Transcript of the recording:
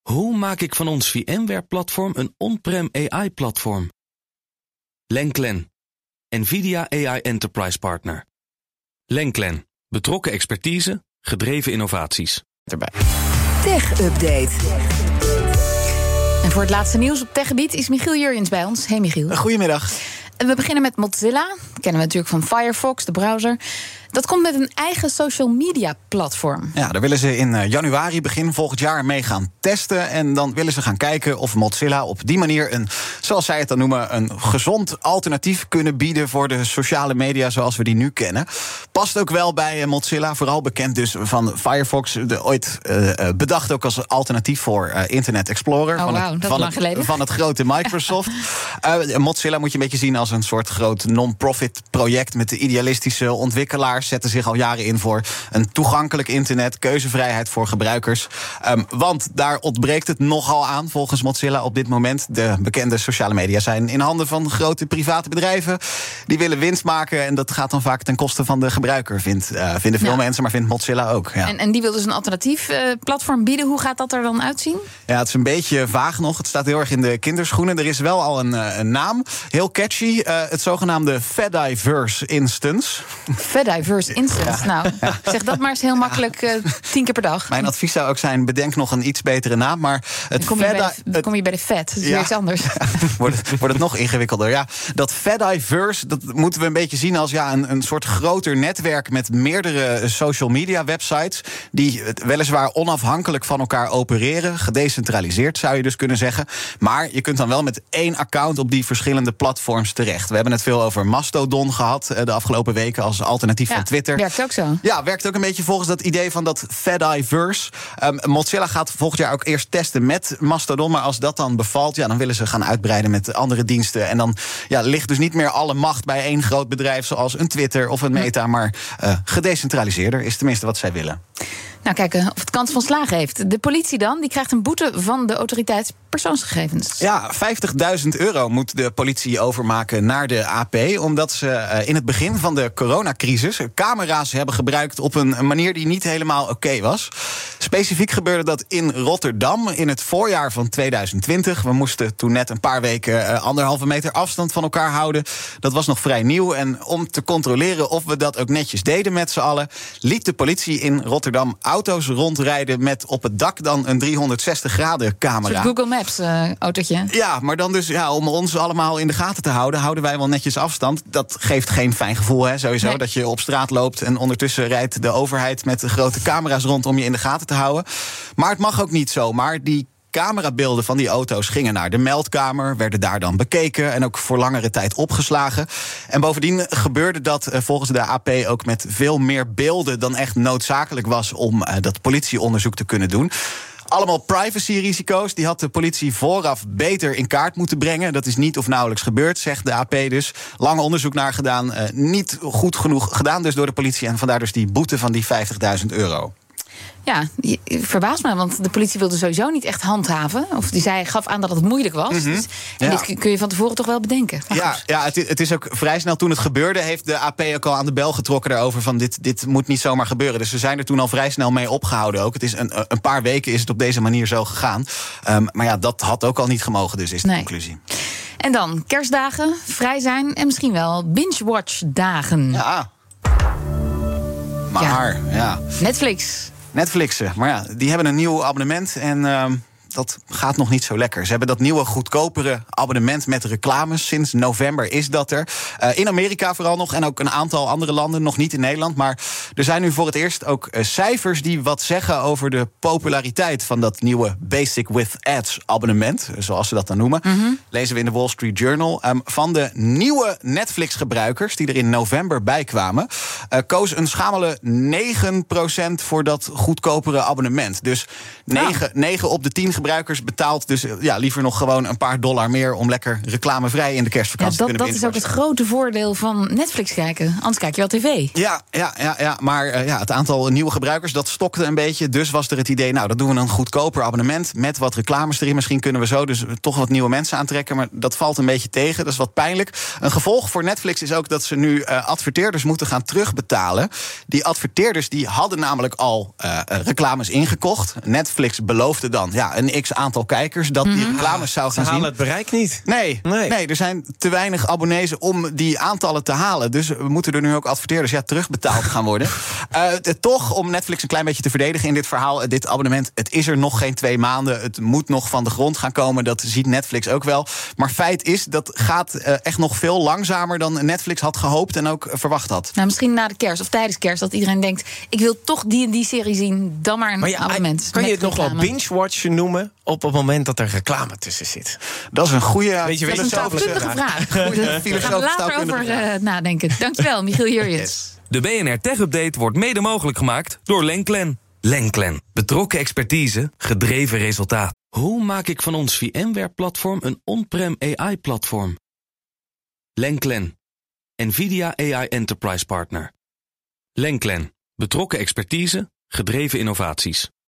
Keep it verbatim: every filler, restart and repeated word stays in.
Hoe maak ik van ons VMware-platform een on-prem A I-platform? Lenklen, NVIDIA A I Enterprise Partner. Lenklen, betrokken expertise, gedreven innovaties. Erbij. Tech Update. En voor het laatste nieuws op techgebied is Michiel Jurjens bij ons. Hey Michiel. Goedemiddag. We beginnen met Mozilla. Dat kennen we natuurlijk van Firefox, de browser. Dat komt met een eigen social media platform. Ja, daar willen ze in januari, begin volgend jaar, mee gaan testen. En dan willen ze gaan kijken of Mozilla op die manier een, zoals zij het dan noemen, een gezond alternatief kunnen bieden voor de sociale media zoals we die nu kennen. Past ook wel bij Mozilla, vooral bekend dus van Firefox. De, ooit uh, bedacht ook als alternatief voor uh, Internet Explorer. Oh, van, wow, het, dat van, lang het, geleden. van het grote Microsoft. uh, Mozilla moet je een beetje zien als een soort groot non-profit project met de idealistische ontwikkelaars. Zetten zich al jaren in voor een toegankelijk internet, keuzevrijheid voor gebruikers. Um, want daar ontbreekt het nogal aan, volgens Mozilla op dit moment. De bekende sociale media zijn in handen van grote private bedrijven. Die willen winst maken en dat gaat dan vaak ten koste van de gebruiker, vindt, uh, vinden veel ja. mensen, maar vindt Mozilla ook. Ja. En, en die wil dus een alternatief uh, platform bieden. Hoe gaat dat er dan uitzien? Ja, het is een beetje vaag nog. Het staat heel erg in de kinderschoenen. Er is wel al een, uh, een naam. Heel catchy. Uh, het zogenaamde Fediverse Instance. Fediverse Instance. Ja. Nou, ja. zeg dat maar eens heel makkelijk uh, tien keer per dag. Mijn advies zou ook zijn, bedenk nog een iets betere naam. Maar het dan kom je, Fedi- bij, de, dan kom je bij de Fed. Dat is ja. weer iets anders. wordt, het, wordt het nog ingewikkelder. Ja, dat Fediverse, dat moeten we een beetje zien als ja, een, een soort groter netwerk met meerdere social media websites die weliswaar onafhankelijk van elkaar opereren. Gedecentraliseerd zou je dus kunnen zeggen. Maar je kunt dan wel met één account op die verschillende platforms terecht. We hebben het veel over Mastodon gehad de afgelopen weken als alternatief ja, van Twitter. Werkt ook zo. Ja, werkt ook een beetje volgens dat idee van dat Fediverse. Um, Mozilla gaat volgend jaar ook eerst testen met Mastodon. Maar als dat dan bevalt, ja, dan willen ze gaan uitbreiden met andere diensten. En dan ja, ligt dus niet meer alle macht bij één groot bedrijf zoals een Twitter of een Meta. Maar uh, gedecentraliseerder is tenminste wat zij willen. Nou, kijken of het kans van slagen heeft. De politie dan, die krijgt een boete van de autoriteit persoonsgegevens. Ja, vijftigduizend euro moet de politie overmaken naar de A P. Omdat ze uh, in het begin van de coronacrisis camera's hebben gebruikt op een manier die niet helemaal oké okay was. Specifiek gebeurde dat in Rotterdam in het voorjaar van tweeduizend twintig. We moesten toen net een paar weken uh, anderhalve meter afstand van elkaar houden. Dat was nog vrij nieuw. En om te controleren of we dat ook netjes deden met z'n allen, liet de politie in Rotterdam auto's rondrijden met op het dak dan een driehonderdzestig graden camera. Een soort Google Maps uh, autootje. Ja, maar dan dus ja, om ons allemaal in de gaten te houden, houden wij wel netjes afstand. Dat geeft geen fijn gevoel, hè, sowieso. Nee. Dat je op straat loopt en ondertussen rijdt de overheid met de grote camera's rond om je in de gaten te houden. Maar het mag ook niet zo. Maar die camerabeelden van die auto's gingen naar de meldkamer, werden daar dan bekeken en ook voor langere tijd opgeslagen. En bovendien gebeurde dat uh, volgens de A P ook met veel meer beelden dan echt noodzakelijk was om uh, dat politieonderzoek te kunnen doen. Allemaal privacy-risico's, die had de politie vooraf beter in kaart moeten brengen. Dat is niet of nauwelijks gebeurd, zegt de A P dus. Lang onderzoek naar gedaan, uh, niet goed genoeg gedaan dus door de politie. En vandaar dus die boete van die vijftigduizend euro. Ja, verbaast me, want de politie wilde sowieso niet echt handhaven. Of die zei, gaf aan dat het moeilijk was. Mm-hmm. Dus, en ja. dit kun je van tevoren toch wel bedenken. Ja, ja het, het is ook vrij snel toen het gebeurde, heeft de A P ook al aan de bel getrokken daarover van dit, dit moet niet zomaar gebeuren. Dus ze zijn er toen al vrij snel mee opgehouden ook. Het is een, een paar weken is het op deze manier zo gegaan. Um, maar ja, dat had ook al niet gemogen, dus is de nee. conclusie. En dan kerstdagen, vrij zijn en misschien wel binge-watch dagen. Ja. Maar, ja. ja. Netflix. Netflixen, maar ja, die hebben een nieuw abonnement en uh, dat gaat nog niet zo lekker. Ze hebben dat nieuwe, goedkopere abonnement met reclames. Sinds november is dat er. Uh, in Amerika vooral nog en ook een aantal andere landen, nog niet in Nederland. Maar er zijn nu voor het eerst ook uh, cijfers die wat zeggen over de populariteit van dat nieuwe Basic with Ads abonnement, zoals ze dat dan noemen. Mm-hmm. Lezen we in de Wall Street Journal. Um, van de nieuwe Netflix-gebruikers die er in november bij kwamen, uh, koos een schamele negen procent voor dat goedkopere abonnement. Dus negen op de tien gebruikers betaalt dus ja, liever nog gewoon een paar dollar meer om lekker reclamevrij in de kerstvakantie ja, te kunnen Dat is ook het grote voordeel van Netflix kijken. Anders kijk je wel tv. Ja, ja, ja, ja maar uh, ja, het aantal nieuwe gebruikers dat stokte een beetje. Dus was er het idee, nou, dat doen we een goedkoper abonnement met wat reclames erin. Misschien kunnen we zo dus toch wat nieuwe mensen aantrekken. Maar dat valt een beetje tegen. Dat is wat pijnlijk. Een gevolg voor Netflix is ook dat ze nu uh, adverteerders moeten gaan terugbetalen. Die adverteerders die hadden namelijk al uh, reclames ingekocht. Netflix beloofde dan ja, een een x-aantal kijkers dat die reclames zou gaan Ze zien. halen het bereik niet. Nee, Nee. nee, er zijn te weinig abonnees om die aantallen te halen. Dus we moeten er nu ook adverteerders ja, terugbetaald gaan worden. Uh, t- toch, om Netflix een klein beetje te verdedigen in dit verhaal, dit abonnement, het is er nog geen twee maanden. Het moet nog van de grond gaan komen. Dat ziet Netflix ook wel. Maar feit is, dat gaat uh, echt nog veel langzamer dan Netflix had gehoopt en ook uh, verwacht had. Nou, misschien na de kerst of tijdens kerst dat iedereen denkt, ik wil toch die en die serie zien, dan maar een Maar ja, abonnement. kan je met het nog wel reclame. binge-watchen noemen op het moment dat er reclame tussen zit? Dat is een goede Weet je, Dat is een filosofische taalkundige vraag. Goeie Daar gaan we filosofisch later taalkundige over vraag. uh, nadenken. Dankjewel, Michiel Jurjens. De B N R Tech Update wordt mede mogelijk gemaakt door Lenklen. Lenklen. Betrokken expertise, gedreven resultaat. Hoe maak ik van ons VMware-platform een on-prem A I-platform? Lenklen. NVIDIA A I Enterprise Partner. Lenklen. Betrokken expertise, gedreven innovaties.